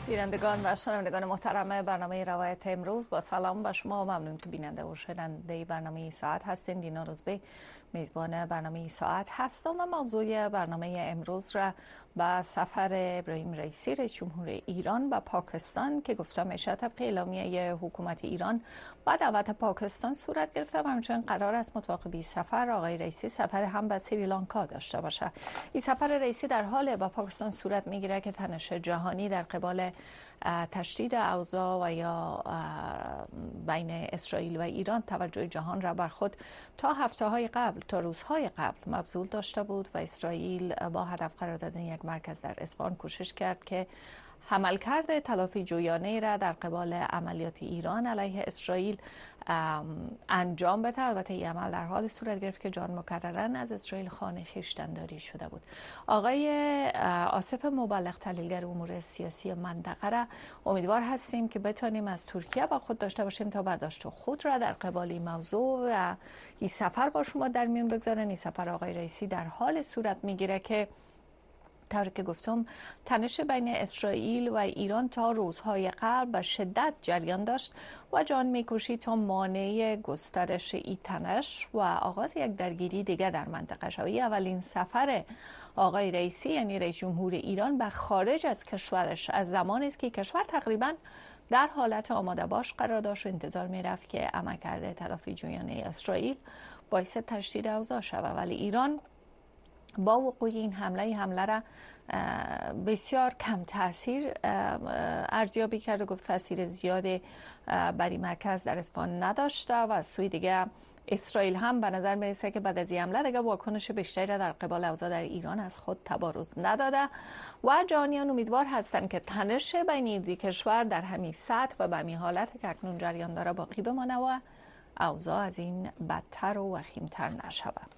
بینندگان و شنوندگان محترم برنامه روایت امروز، با سلام به شما. ممنون که بیننده و شنونده برنامه ساعت هستین. دینا روزبه میزبان برنامه ساعت هستم و موضوع برنامه امروز را با سفر ابراهیم رئیسی رئیس جمهور ایران و پاکستان که گفته میشه طبق اعلامیه حکومت ایران با دعوت پاکستان صورت گرفته و همچنین قرار است متعاقبی سفر آقای رئیسی سفر هم به سریلانکا داشته باشه. این سفر رئیسی در حال با پاکستان صورت میگیره که تنش جهانی در قبال تشدید اوضاع و یا بین اسرائیل و ایران توجه جهان را بر خود تا هفته‌های قبل، تا روزهای قبل مبذول داشته بود و اسرائیل با هدف قرار دادن یک مرکز در اصفهان کوشش کرد که عملکرد تلافی جویانه را در قبال عملیات ایران علیه اسرائیل انجام بده. البته این عمل در حال صورت گرفت که جان مکرراً از اسرائیل خانه خویشتن‌داری شده بود. آقای آصف مبلغ، تحلیلگر امور سیاسی منطقه را امیدوار هستیم که بتانیم از ترکیه با خود داشته باشیم تا برداشت خود را در قبال این موضوع و این سفر با شما در میون بگذارن. این سفر آقای رئیسی در حال صورت میگیره که طوری که گفتم تنش بین اسرائیل و ایران تا روزهای قبل به شدت جریان داشت و جان می‌کوشید تا مانع گسترش این تنش و آغاز یک درگیری دیگر در منطقه شود. اولین سفر آقای رئیسی یعنی رئیس جمهور ایران به خارج از کشورش از زمانی است که کشور تقریباً در حالت آماده باش قرار داشت و انتظار می‌رفت که عملکرد تلافی جویانه اسرائیل باعث تشدید اوضاع شود، ولی ایران با وقوع این حمله را بسیار کم تاثیر ارزیابی کرد و گفت تاثیر زیاد بر این مرکز در اصفهان نداشته و از سوی دیگه اسرائیل هم به نظر میرسه که بعد از این حمله دیگه واکنش بیشتری را در قبال اوضاع در ایران از خود تبارز نداده و جهانیان امیدوار هستند که تنش بین این دو کشور در همین سطح و به همین حالت که اکنون جریان داره باقی بمانه و اوضاع از این بدتر و وخیمتر نشود.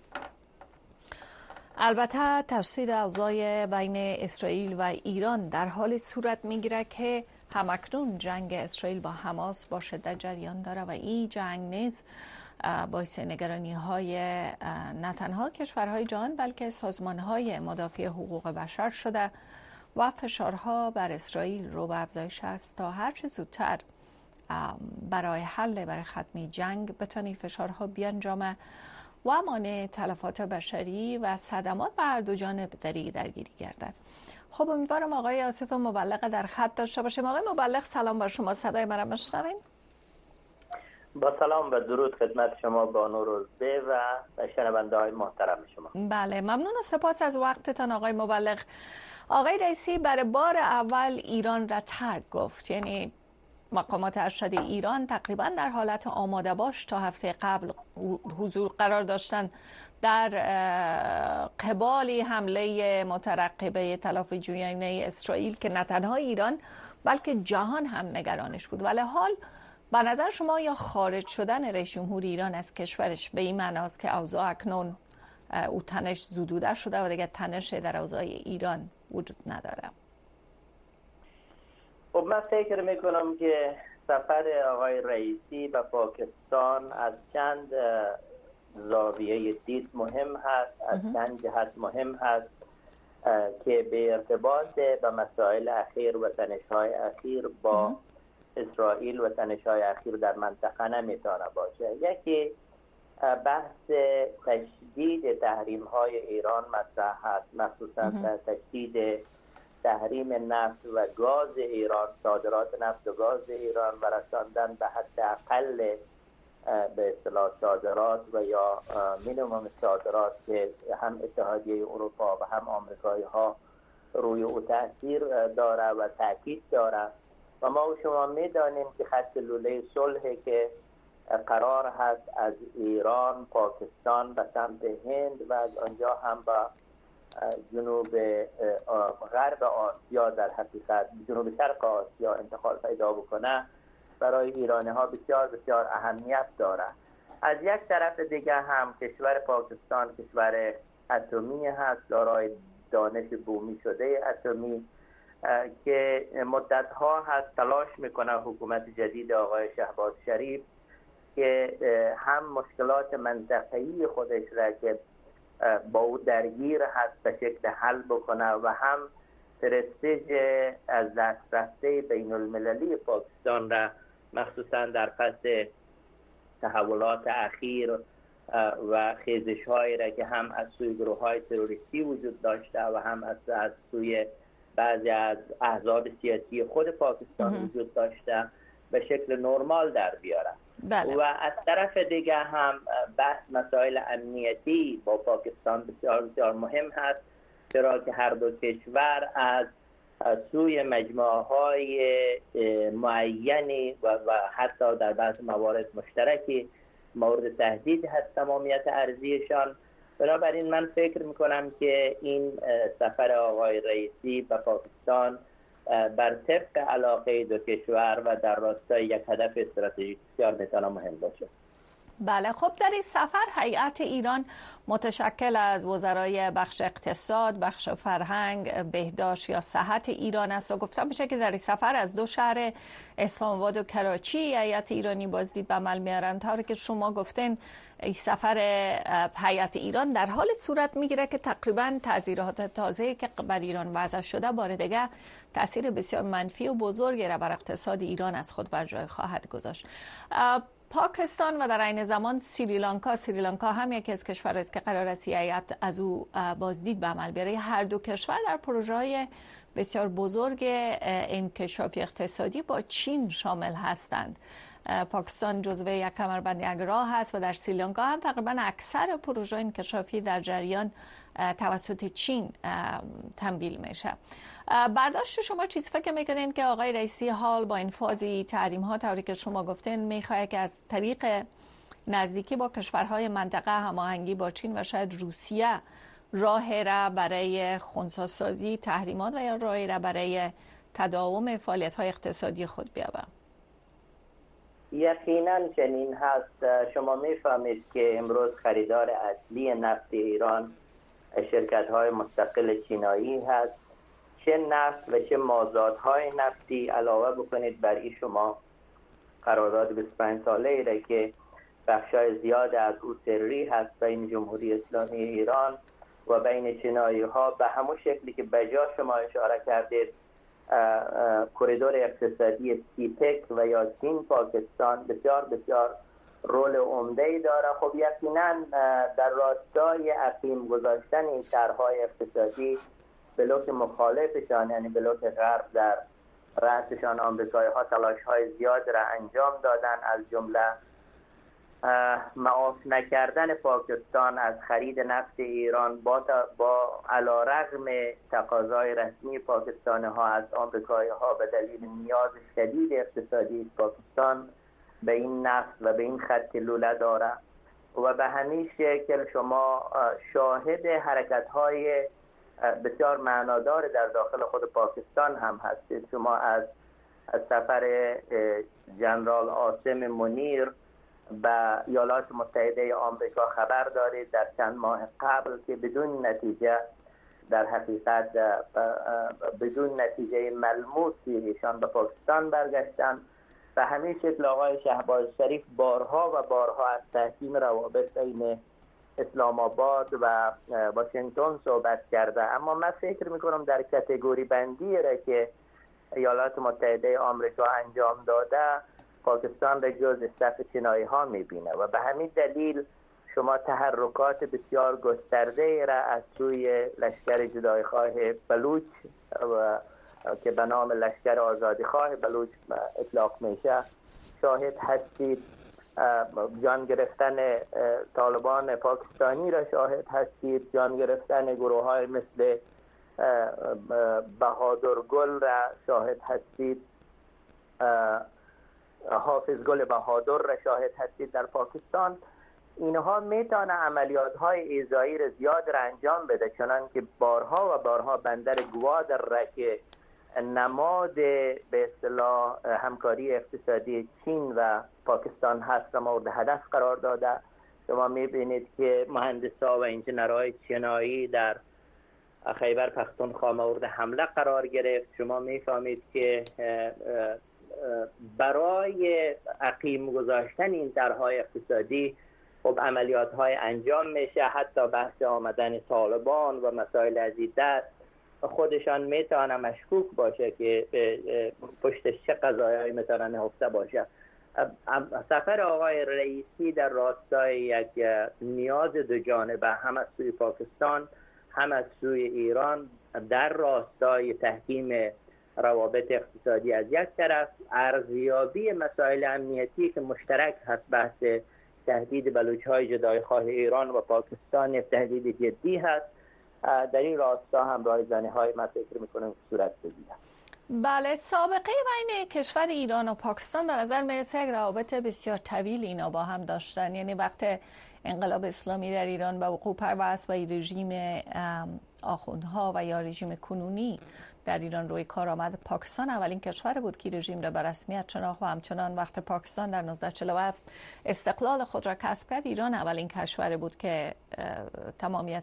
البته تشدید اوضاع بین اسرائیل و ایران در حال صورت میگیره که همکنون جنگ اسرائیل با حماس با شدت جریان داره و این جنگ نیز باعث نگرانی های نه تنها کشورهای جهان بلکه سازمان های مدافع حقوق بشر شده و فشارها بر اسرائیل رو به افزایش است تا هرچه زودتر برای ختم جنگ بتونی فشارها بیانجامه و مانع تلفات بشری و صدمات به هر دو جانب درگیری گردد. خب امیدوارم آقای آصف مبلغ در خط داشته باشیم. آقای مبلغ سلام بر شما، صدای من را میشنوین؟ با سلام و درود خدمت شما بانو روزبه و شنونده های محترم شما. بله ممنون و سپاس از وقتتان آقای مبلغ. آقای رئیسی برای بار اول ایران را ترک گفت، یعنی مقامات ارشد ایران تقریبا در حالت آماده باش تا هفته قبل حضور قرار داشتن در قبال حمله مترقبه تلافی جویانه اسرائیل که نه تنها ایران بلکه جهان هم نگرانش بود. ولی حال به نظر شما یا خارج شدن رئیس جمهور ایران از کشورش به این معناست که اوضاع اکنون او تنش زدوده شده و دیگه تنش در اوضاع ایران وجود نداره؟ خب من فکر میکنم که سفر آقای رئیسی به پاکستان از چند زاویه دید مهم هست، از چند جهت مهم هست که به ارتباط به مسائل اخیر و تنش‌های اخیر با اسرائیل و تنش‌های اخیر در منطقه نمیتونه باشه. یکی بحث تشدید تحریم‌های ایران مطرح هست، مخصوصا تشدید تحریم نفت و گاز ایران، صادرات نفت و گاز ایران و رساندن به حداقل به اصطلاح صادرات و یا مینیمم صادرات که هم اتحادیه اروپا و هم آمریکایی ها روی او تاثیر داره و تاکید داره و ما و شما میدانیم که خط لوله صلح که قرار هست از ایران، پاکستان به سمت هند و از آنجا هم به جنوب غرب آسیا، در حقیقت جنوب شرق آسیا انتقال پیدا بکنه، برای ایرانی ها بسیار بسیار اهمیت داره. از یک طرف دیگه هم کشور پاکستان کشور اتمی هست، دارای دانش بومی شده اتمی که مدت ها هست تلاش میکنه حکومت جدید آقای شهباز شریف که هم مشکلات منطقه‌ای خودش را که با او درگیر هست به شکل حل بکنه و هم پرستیژ از دست رفته بین المللی پاکستان را مخصوصا در پس تحولات اخیر و خیزش هایی را که هم از سوی گروه های تروریستی وجود داشته و هم از سوی بعضی از احزاب سیاسی خود پاکستان وجود داشته به شکل نرمال در بیاره. بله. و از طرف دیگه هم بحث مسائل امنیتی با پاکستان بسیار بسیار مهم هست، چرا که هر دو کشور از سوی مجموعه های معینی و حتی در بعض موارد مشترکی مورد تهدید هست تمامیت ارضیشان. بنابراین من فکر میکنم که این سفر آقای رئیسی به پاکستان بر طبق علاقه دو کشور و در راستای یک هدف استراتژیک بسیار میتونه مهم باشه. بله، خب در این سفر هیئت ایران متشکل از وزرای بخش اقتصاد، بخش فرهنگ، بهداشت یا صحت ایران است و گفتم میشه که در این سفر از دو شهر اسلام آباد و کراچی هیئت ایرانی بازدید به عمل میارن. طوری که شما گفتین این سفر هیئت ایران در حال صورت میگیره که تقریبا تعزیرات تازه‌ای که بر ایران وضع شده بار دیگه تاثیر بسیار منفی و بزرگی را بر اقتصاد ایران از خود بر جای خواهد گذاشت. پاکستان و در عین زمان سریلانکا هم یکی از کشورهایی است که قرار است هیئت از او بازدید به عمل بیاره. هر دو کشور در پروژه‌های بسیار بزرگ انکشافی اقتصادی با چین شامل هستند. پاکستان جزو یک کمربند یک راه هست و در سریلانکا هم تقریبا اکثر پروژه انکشافی در جریان توسط چین تمویل میشه. برداشت شما چیز فکر میکنین که آقای رئیسی حال با انفاذ تحریم ها طوری که شما گفتین میخواد که از طریق نزدیکی با کشورهای منطقه هماهنگی با چین و شاید روسیه راه را برای خنثی‌سازی تحریمات و یا راه را برای تداوم فعالیت های اقتصادی خود بیابه؟ یقینا چنین هست. شما میفهمید که امروز خریدار اصلی نفت ایران شرکت های مستقل چینایی هست. چه نفت و چه مازادهای نفتی علاوه بکنید بر این شما قرارداد 25 ساله ایره که بخشای زیاد از او سری هست بین جمهوری اسلامی ایران و بین چینایی ها به همون شکلی که بجا شما اشاره کردید کوریدور اقتصادی سیپک و یا چین پاکستان بسیار بسیار رول عمده‌ای داره. خب یقینا در راستای عقیم گذاشتن این طرح‌های اقتصادی بلوک مخالفشان یعنی بلوک غرب در رأسشان آمریکایی‌ها تلاش‌های زیاد را انجام دادن، از جمله معاف نکردن پاکستان از خرید نفت ایران با علیرغم تقاضای رسمی پاکستانی‌ها از آمریکایی‌ها به دلیل نیاز شدید اقتصادی پاکستان به این نفت و به این خط لوله داره و به همین شکل شما شاهد حرکت‌های بسیار معنادار در داخل خود پاکستان هم هستید. شما از سفر جنرال عاصم منیر به ایالات متحده آمریکا خبر دارید در چند ماه قبل که بدون نتیجه، در حقیقت بدون نتیجه ملموسی ایشان به پاکستان برگشتن. به همین شکل آقای شهباز شریف بارها و بارها از تحکیم روابط بین اسلام آباد و واشنگتن صحبت کرده، اما من فکر میکنم در کاتگوری بندی را که ایالات متحده آمریکا انجام داده پاکستان را جز صف چینایی ها میبینه و به همین دلیل شما تحرکات بسیار گسترده را از سوی لشکر جدایخواه بلوچ و که به نام لشکر آزادیخواه بلوچ اطلاق میشه شاهد هستید. جان گرفتن طالبان پاکستانی را شاهد هستید، جان گرفتن گروه های مثل بهادر گل را شاهد هستید، حافظ گل بهادر را شاهد هستید در پاکستان. اینها میتونه عملیات های ایذایی را زیاد را انجام بده، چنان که بارها و بارها بندر گوادر را که نماد به اصطلاح همکاری اقتصادی چین و پاکستان هست و مورد هدف قرار داده. شما میبینید که مهندسا و انجینرهای چینایی در خیبر پختونخوا مورد حمله قرار گرفت. شما میفهمید که برای عقیم گذاشتن این طرح‌های اقتصادی خب عملیات های انجام میشه، حتی بحث آمدن طالبان و مسائل از این دست خودشان میتونه مشکوک باشه که پشتش چه قضایایی میتونه نهفته باشه. سفر آقای رئیسی در راستای یک نیاز دو جانبه، هم از سوی پاکستان هم از سوی ایران، در راستای تحکیم روابط اقتصادی از یک طرف، ارزیابی مسائل امنیتی که مشترک هست، بحث تهدید بلوچ‌های جدایخواه ایران و پاکستان یک تهدید جدی هست، در این راستا همراه زنی‌های من فکر می‌کنم صورت بگیرد. بله، سابقه بین کشور ایران و پاکستان به نظر میرسه یک روابط بسیار طویل اینا با هم داشتن. یعنی وقت انقلاب اسلامی در ایران به وقوع پیوست و رژیم آخوندها و یا رژیم کنونی در ایران روی کار آمد، پاکستان اولین کشور بود که رژیم را به رسمیت شناخت و همچنان وقت پاکستان در 1947 استقلال خود را کسب کرد، ایران اولین کشور بود که تمامیت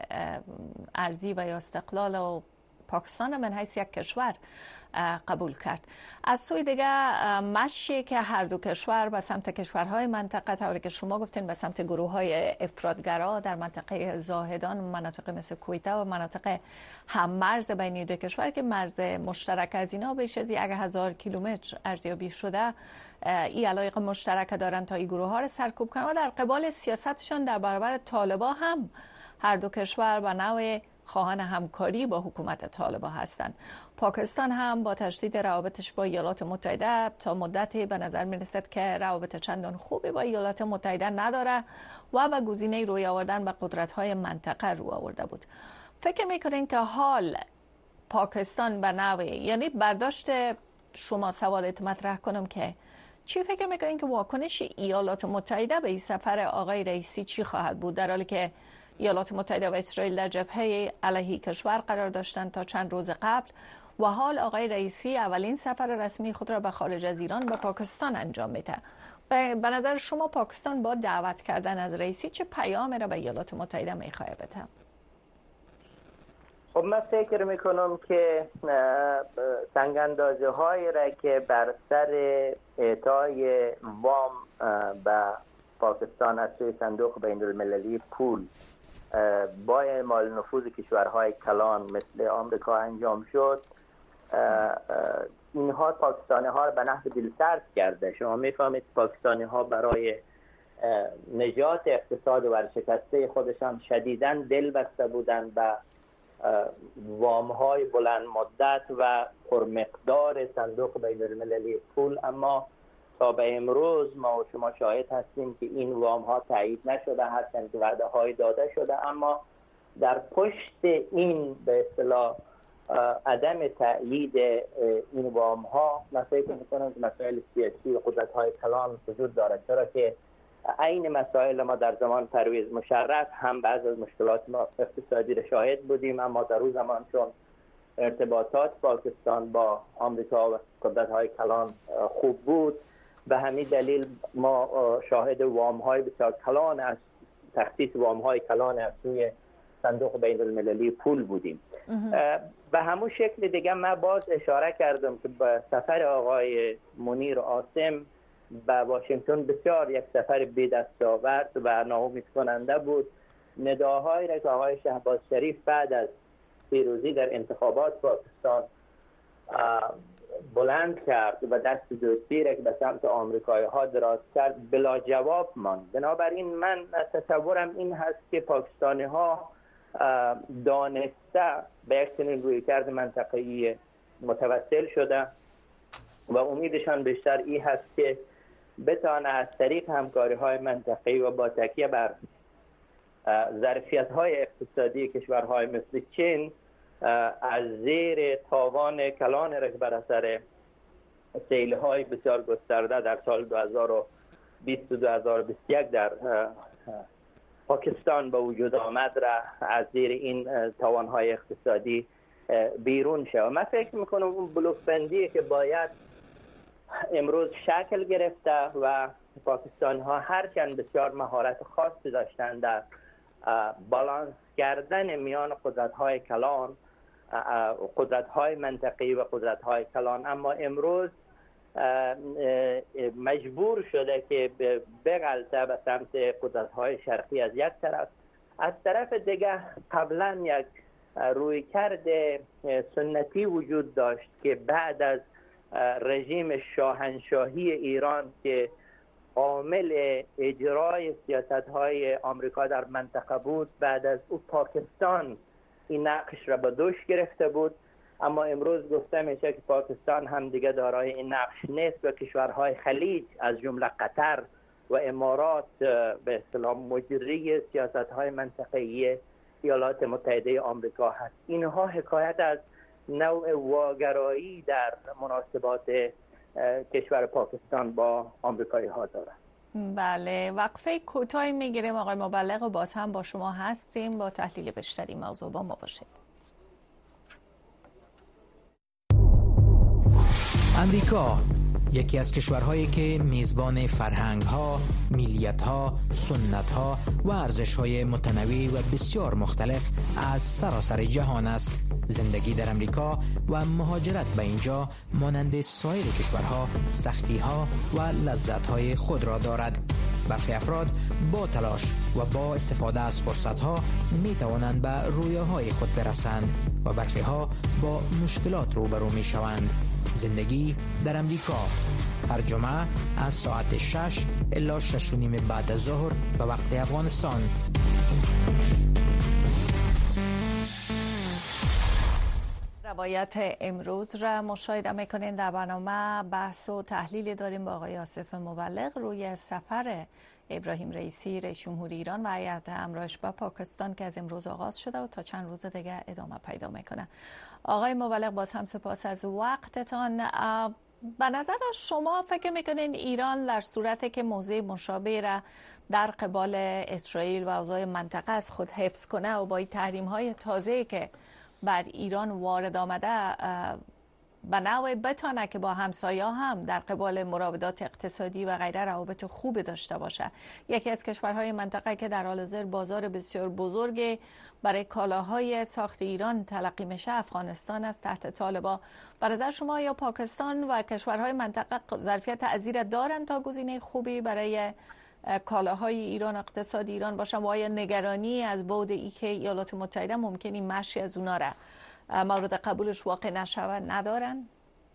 ارضی و یا استقلال و پاکستان من حیث یک کشور قبول کرد. از سوی دیگه مشی که هر دو کشور به سمت کشورهای منطقه، طوری که شما گفتین به سمت گروه‌های افراطگرا در منطقه زاهدان، مناطق مثل کویته و مناطق هم مرز بین دو کشور که مرز مشترک از اینا بیش از 1000 کیلومتر ارزیابی شده، این علایق مشترک دارن تا این گروه ها رو سرکوب کنن و در قبال سیاستشان در برابر طالبان هم هر دو کشور به نوع خواهان همکاری با حکومت طالبان هستند. پاکستان هم با تشدید روابطش با ایالات متحده تا مدتی به نظر می رسد که روابط چندان خوبی با ایالات متحده نداره و به گزینه روی آوردن به قدرت‌های منطقه رو آورده بود. فکر می‌کنین که حال پاکستان به نوعی، یعنی برداشت شما سوالت مطرح کنم که چی فکر می‌کنین که واکنش ایالات متحده به این سفر آقای رئیسی چی خواهد بود، در حالی که ایالات متحده و اسرائیل در جبهه علیه کشور قرار داشتند تا چند روز قبل و حال آقای رئیسی اولین سفر رسمی خود را به خارج از ایران به پاکستان انجام میده. به نظر شما پاکستان با دعوت کردن از رئیسی چه پیامی را به ایالات متحده میخواه بده؟ خب من فکر میکنم که سنگ‌اندازی های را که بر سر اعطای وام به پاکستان از سوی صندوق بین‌المللی پول با اعمال نفوذ کشورهای کلان مثل آمریکا انجام شد، اینها پاکستانی ها را به نحو دلسرد کرده. شما میفهمید پاکستانی ها برای نجات اقتصاد ورشکسته خودشان شدیداً دل بسته بودند به وام های بلند مدت و پرمقدار صندوق بین‌المللی پول، اما تا به امروز ما و شما شاهد هستیم که این وام ها تایید نشده، هرچند که وعده های داده شده، اما در پشت این به اصطلاح عدم تأیید این وام ها من فکر می‌کنم که مسائل سیاسی و قدرت های کلان وجود دارد، چرا که عین مسائل ما در زمان پرویز مشرف هم بعض از مشکلات ما اقتصادی را شاهد بودیم، اما در اون زمان چون ارتباطات پاکستان با آمریکا و قدرت های کلان خوب بود، به همین دلیل ما شاهد وام های بسیار کلان از تخصیص وام های کلان از سوی صندوق بین المللی پول بودیم. به همون شکل دیگه من باز اشاره کردم که به سفر آقای منیر عاصم به واشنگتن بسیار یک سفر بی دستاورد و ناامید کننده بود. نداهایی را که آقای شهباز شریف بعد از پیروزی در انتخابات پاکستان بلند کرد و دست دوستی را که به سمت آمریکایی ها دراز کرد بلا جواب ماند. بنابراین من تصورم این هست که پاکستانی ها دانسته به یک چنین رویکرد منطقه‌ای متوسل شده و امیدشان بیشتر این هست که بتانه از طریق همکاری های منطقه‌ای و با تکیه بر ظرفیت های اقتصادی کشورهای مثل چین از زیر تاوان کلان را که بر اثر سیل‌های بسیار گسترده در سال 2020 و 2021 در پاکستان به وجود آمد را از زیر این تاوان‌های اقتصادی بیرون شود. من فکر میکنم اون بلوک بندی که باید امروز شکل گرفته و پاکستانی ها هرچند بسیار مهارت خاصی داشتند در بالانس کردن میان قدرت‌های کلان، قدرت‌های منطقی و قدرت‌های کلان، اما امروز مجبور شده که بغلطه به سمت قدرت‌های شرقی از یک طرف، از طرف دیگه قبلا یک رویکرد سنتی وجود داشت که بعد از رژیم شاهنشاهی ایران که عامل اجرای سیاست‌های آمریکا در منطقه بود، بعد از او پاکستان این نقش را به دوش گرفته بود. اما امروز گفته میشه که پاکستان هم دیگه دارای این نقش نیست و کشورهای خلیج از جمله قطر و امارات به اصطلاح مجری سیاست‌های منطقه‌ای ایالات متحده آمریکا هست. اینها حکایت از نوع واگرایی در مناسبات کشور پاکستان با آمریکایی ها دارد. بله، وقفه کوتاهی میگیریم آقای مبلغ و باز هم با شما هستیم با تحلیل بیشتری موضوع. با ما باشید. امریکا یکی از کشورهایی که میزبان فرهنگ‌ها، ملیت‌ها، سنت‌ها و ارزش‌های متنوع و بسیار مختلف از سراسر جهان است. زندگی در امریکا و مهاجرت به اینجا مانند سایر کشورها سختی‌ها و لذت‌های خود را دارد. برخی افراد با تلاش و با استفاده از فرصت‌ها می‌توانند به رویاهای خود برسند و برخی‌ها با مشکلات روبرو می‌شوند. زندگی در امریکا هر جمعه از ساعت 6 الی 6:30 بعد از ظهر به وقت افغانستان. روایت امروز را مشاهده میکنین. در برنامه بحث و تحلیلی داریم با آقای آصف مبلغ روی سفر ابراهیم رئیسی رئیس جمهور ایران و هیئت همراهش به پاکستان که از امروز آغاز شده و تا چند روز دیگه ادامه پیدا میکنه. آقای مبلغ باز هم سپاس از وقتتان. به نظر شما فکر میکنین ایران در صورتی که موضع مشابه را در قبال اسرائیل و اوضاع منطقه از خود حفظ کنه و با این تحریم های تازه‌ای که بر ایران وارد آمده به نوعی بتانه که با همسایه هم در قبال مراودات اقتصادی و غیره روابط خوب داشته باشه؟ یکی از کشورهای منطقه که در حال حاضر بازار بسیار بزرگی برای کالاهای ساخت ایران تلقی میشه افغانستان است تحت طالبان. به نظر شما یا پاکستان و کشورهای منطقه ظرفیت عزیره دارند تا گزینه خوبی برای کالاهای ایران، اقتصاد ایران باشن و آیا نگرانی از بعد ای که ایالات متحده ممکنی مشی از اونا را مورد قبولش واقع نشود ندارن؟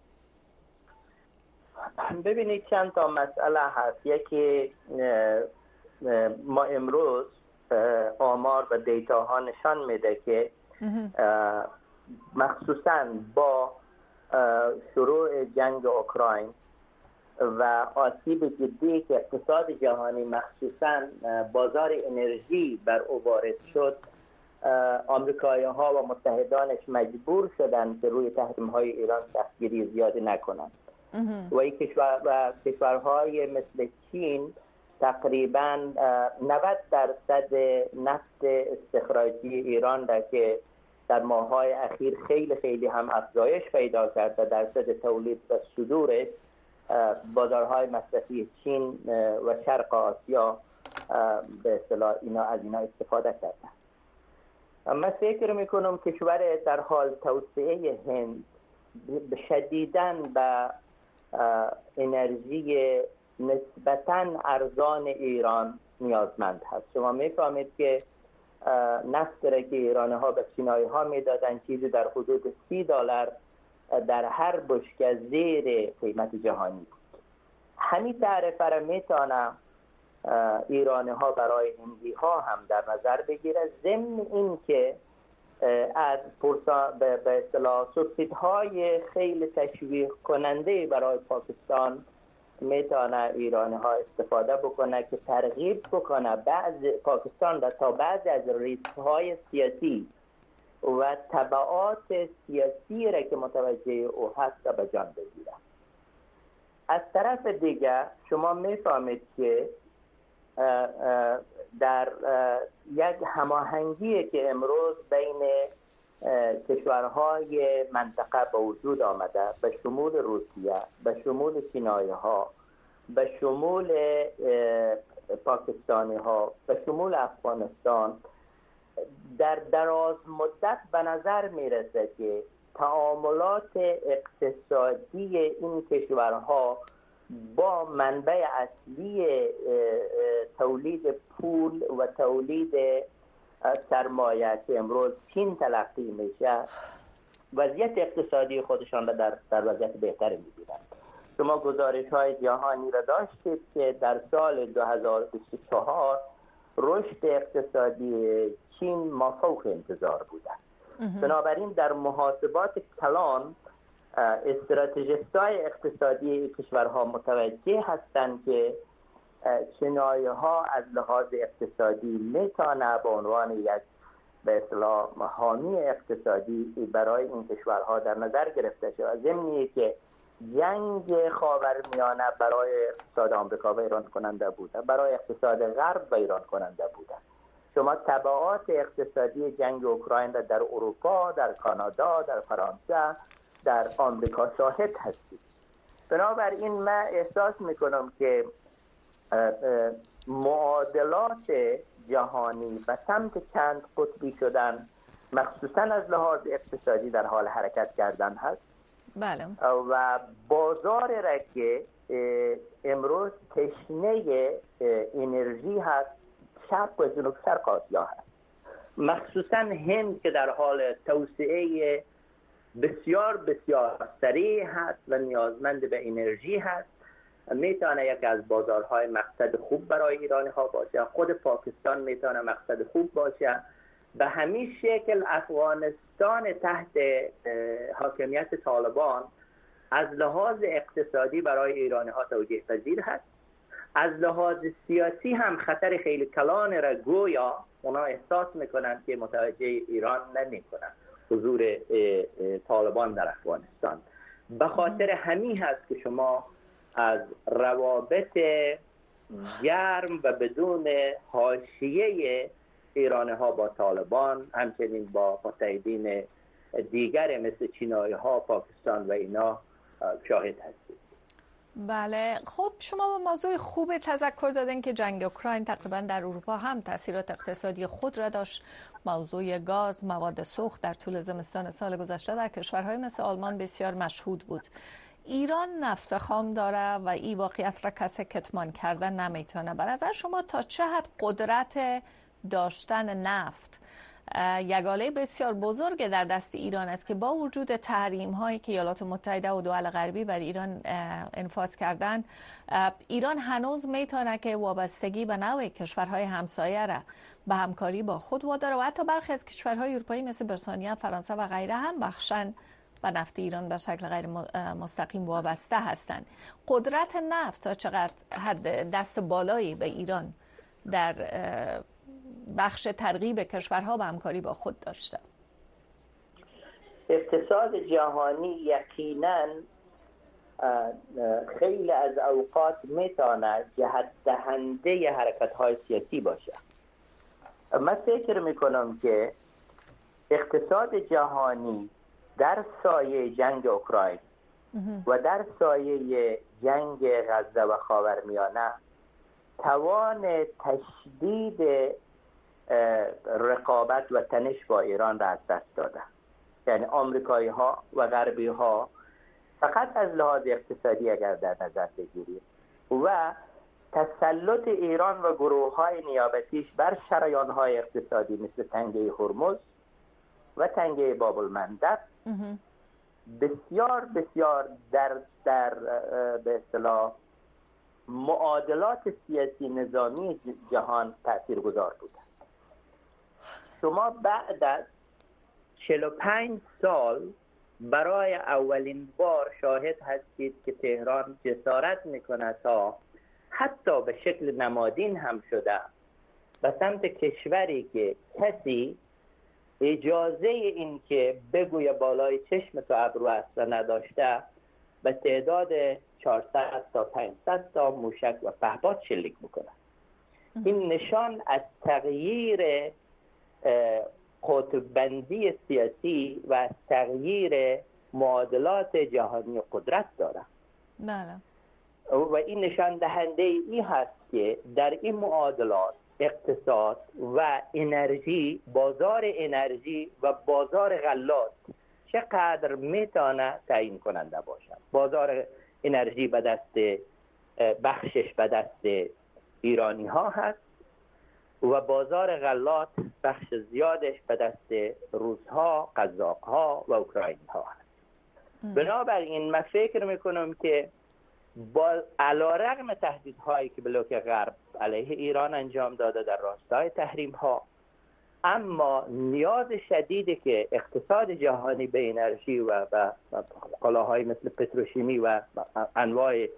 ببینید چند تا مسئله هست. یکی ما امروز آمار و دیتا ها نشان میده که مخصوصاً با شروع جنگ اوکراین و آسیب جدی که اقتصاد جهانی مخصوصاً بازار انرژی بر او وارد شد، آمریکایی ها و متحدانش مجبور شدند که روی تحریم های ایران سختگیری زیادی نکنند و این کشورهای مثل چین تقریباً 90% نفت استخراجی ایران را که در ماه‌های اخیر خیلی هم افزایش پیدا کرده، درصد تولید و صدورش بازارهای مصرفی چین و شرق آسیا به اصطلاح از اینا استفاده کردن. من فکر میکنم کشور در حال توسعه هند شدیداً به انرژی نسبتاً ارزان ایران نیازمند هست. شما میفهمید که نفت را که ایرانی ها به چینایی ها میدادن چیزی در حدود $30 در هر بشکه زیر قیمت جهانی بود. همین تعرفه را میتونه ایرانی ها برای هندی ها هم در نظر بگیره، ضمن این که از به اصطلاح سوبسیدهای خیلی تشویق کننده برای پاکستان میتونه ایرانی ها استفاده بکنه که ترغیب بکنه پاکستان را تا بعضی از ریسک های سیاسی و تبعات سیاسی را که متوجه او هست به جان بگیره. از طرف دیگر شما میفهمید که در یک هماهنگی که امروز بین کشورهای منطقه به وجود آمده به شمول روسیه، به شمول چینایی ها، به شمول پاکستانی ها، به شمول افغانستان، در دراز مدت به نظر میرسه که تعاملات اقتصادی این کشورها با منبع اصلی تولید پول و تولید سرمایه که امروز چین تلقی میشه وضعیت اقتصادی خودشان را در وضعیت بهتری می‌بینند. شما گزارش‌های جهانی را داشتید که در سال 2024 رشد اقتصادی چین مافوق انتظار بوده. بنابراین در محاسبات کلان استراتژیست‌های اقتصادی کشورها متوجه هستند که چینایی‌ها از لحاظ اقتصادی میتونه به عنوان یک به اصطلاح حامی اقتصادی برای این کشورها در نظر گرفته شود. ضمنی که جنگ خاورمیانه برای اقتصاد آمریکا و ایران کننده بوده، برای اقتصاد غرب و ایران کننده بوده. شما تبعات اقتصادی جنگ اوکراین را در اروپا، در کانادا، در فرانسه، در آمریکا شاهد هستید. بنابراین من احساس میکنم که معادلات جهانی به سمت چند قطبی شدن مخصوصا از لحاظ اقتصادی در حال حرکت کردن هست. بله. و بازار را که امروز تشنه انرژی هست شرق و جنوب شرق آسیا هست، مخصوصا هند که در حال توسعه بسیار بسیار سریع هست و نیازمند به انرژی هست، میتونه یک از بازارهای مقصد خوب برای ایرانی ها باشه. خود پاکستان میتونه مقصد خوب باشه. به همین شکل افغانستان تحت حاکمیت طالبان از لحاظ اقتصادی برای ایرانی ها توجیه پذیر هست. از لحاظ سیاسی هم خطر خیلی کلان را گویا اونا احساس میکنند که متوجه ایران نمیکنند حضور طالبان در افغانستان. به خاطر همین هست که شما از روابط گرم و بدون حاشیه ایرانی ها با طالبان، همچنین با متحدین دیگر مثل چینایی ها، پاکستان و اینا شاهد هستید. بله، خب شما با موضوع خوب تذکر دادن که جنگ اوکراین تقریبا در اروپا هم تاثیرات اقتصادی خود را داشت. موضوع گاز، مواد سوخت در طول زمستان سال گذشته در کشورهای مثل آلمان بسیار مشهود بود. ایران نفت خام داره و این واقعیت را کسی کتمان کردن نمیتونه. بر نظر شما تا چه حد قدرت داشتن نفت یگانه بسیار بزرگ در دست ایران است که با وجود تحریم هایی که ایالات متحده و دول غربی بر ایران انفاذ کردن، ایران هنوز میتونه که وابستگی به نوع کشورهای همسایه را به همکاری با خود واداره و حتی برخی از کشورهای اروپایی مثل بریتانیا، فرانسه و غیره هم بخشن و نفت ایران به شکل غیر مستقیم وابسته هستند. قدرت نفت تا چقدر حد دست بالایی به ایران در بخش ترغیب کشورها به همکاری با خود داشته؟ اقتصاد جهانی یقیناً خیلی از اوقات میتونه جهت دهنده حرکت‌های سیاسی باشه. من فکر میکنم که اقتصاد جهانی در سایه جنگ اوکراین و در سایه جنگ غزه و خاورمیانه توان تشدید رقابت و تنش با ایران را از دست داده. یعنی آمریکایی ها و غربی ها فقط از لحاظ اقتصادی اگر در نظر بگیریم و تسلط ایران و گروه های نیابتیش بر شریان های اقتصادی مثل تنگه هرمز و تنگه باب المندب بسیار بسیار در به اصطلاح معادلات سیاسی نظامی جهان تاثیرگذار بوده. شما بعد از 45 سال برای اولین بار شاهد هستید که تهران جسارت میکنه تا حتی به شکل نمادین هم شده به سمت کشوری که کسی اجازه این که بگوی بالای چشم تو ابرو است و نداشته به تعداد 400 تا 500 تا موشک و پهپاد شلیک میکنه. این نشان از تغییر قطب‌بندی سیاسی و از تغییر معادلات جهانی قدرت داره. بله. و این نشان دهنده ای هست که در این معادلات اقتصاد و انرژی، بازار انرژی و بازار غلات چقدر میتونه تعیین کننده باشد. بازار انرژی به دست بخشش به دست ایرانی ها هست و بازار غلات بخش زیادش به دست روس‌ها، قزاق‌ها و اوکراینی‌ها هست. بنابراین من فکر میکنم که با علیرغم تهدیدهایی که بلوک غرب علیه ایران انجام داده در راستای تحریم‌ها، اما نیاز شدیدی که اقتصاد جهانی به انرژی و کالاهای مثل پتروشیمی و انواع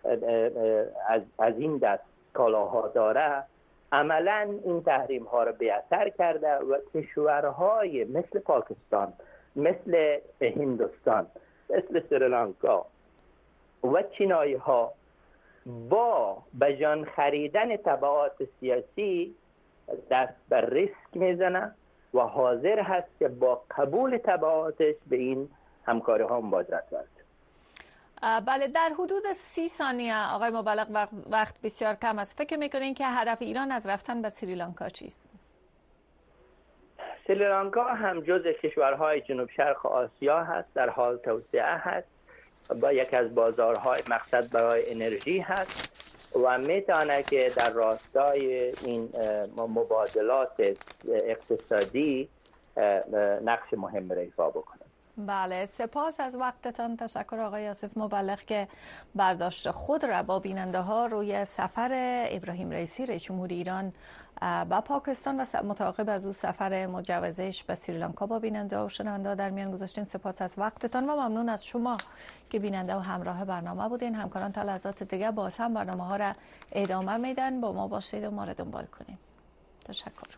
از این دست کالاها داره، عملا این تحریم ها را به اثر کرده و کشورهای مثل پاکستان، مثل هندوستان، مثل سریلانکا و چینایی ها با بجان خریدن تبعات سیاسی دست بر ریسک میزنه و حاضر هست که با قبول تبعاتش به این همکاری ها مبادرت ورد. بله، در حدود 30 ثانیه آقای مبلغ، وقت بسیار کم است. فکر میکنین که هدف ایران از رفتن به سریلانکا چیست؟ سریلانکا هم جزء کشورهای جنوب شرق آسیا هست، در حال توسعه هست، با یک از بازارهای مقصد برای انرژی هست و میتونه که در راستای این مبادلات اقتصادی نقش مهم را ایفا بکنه. بله، سپاس از وقتتان. تشکر آقای آصف مبلغ که برداشت خود را با بیننده ها روی سفر ابراهیم رئیسی رئیس جمهور ایران به پاکستان و متعاقب از او سفر مجوزش به سریلانکا با بیننده و شنونده در میان گذاشتین. سپاس از وقتتان و ممنون از شما که بیننده و همراه برنامه بودین. همکاران تا لحظات دیگه باز هم برنامه ها را ادامه میدن. با ما باشید و ما را دنبال کنید. تشکر.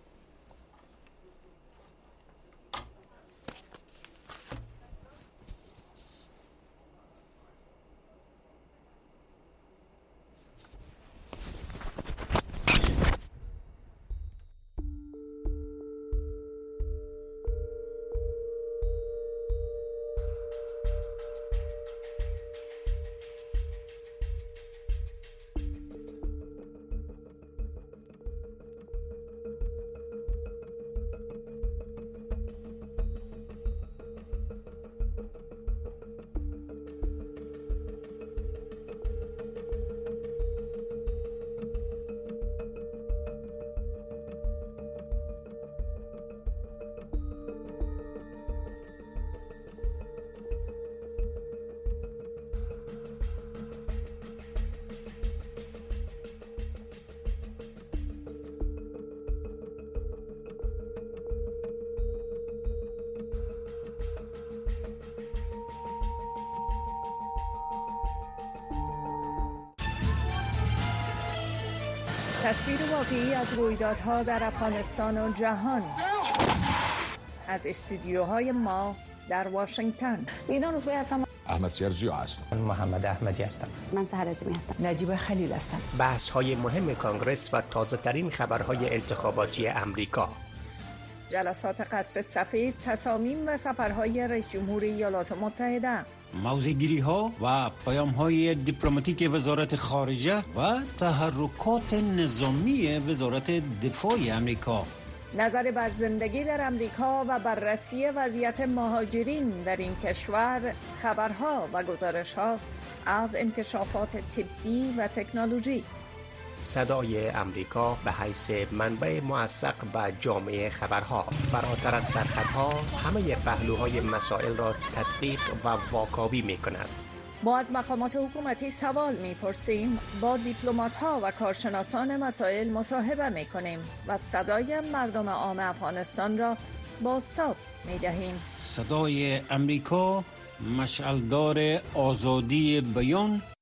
تصویر واقعی از رویدادها در افغانستان و جهان از استودیوهای ما در واشنگتن. لینا روزبه هستم. احمد سیرجیو هستم. محمد احمدی هستم. من سحر عظیمی هستم. نجیب خلیل هستم. بحث‌های مهم کانگرس و تازه‌ترین خبرهای انتخاباتی امریکا. جلسات قصر سفید، تصامیم و سفرهای رئیس جمهور ایالات متحده. موضع‌گیری‌ها و پیام‌های دیپلماتیک وزارت خارجه و تحرکات نظامی وزارت دفاع امریکا. نظر بر زندگی در امریکا و بررسی وضعیت مهاجرین در این کشور، خبرها و گزارش‌ها از انکشافات طبی و تکنولوژی. صدای امریکا به حیث منبع موثق به جامعه خبرها، فراتر از سرحدها همه پهلوهای مسائل را تدقیق و واکاوی می‌کند. ما از مقامات حکومتی سوال می‌پرسیم، با دیپلمات‌ها و کارشناسان مسائل مصاحبه می‌کنیم و صدای مردم عام افغانستان را بازتاب می‌دهیم. صدای امریکا، مشعلدار آزادی بیان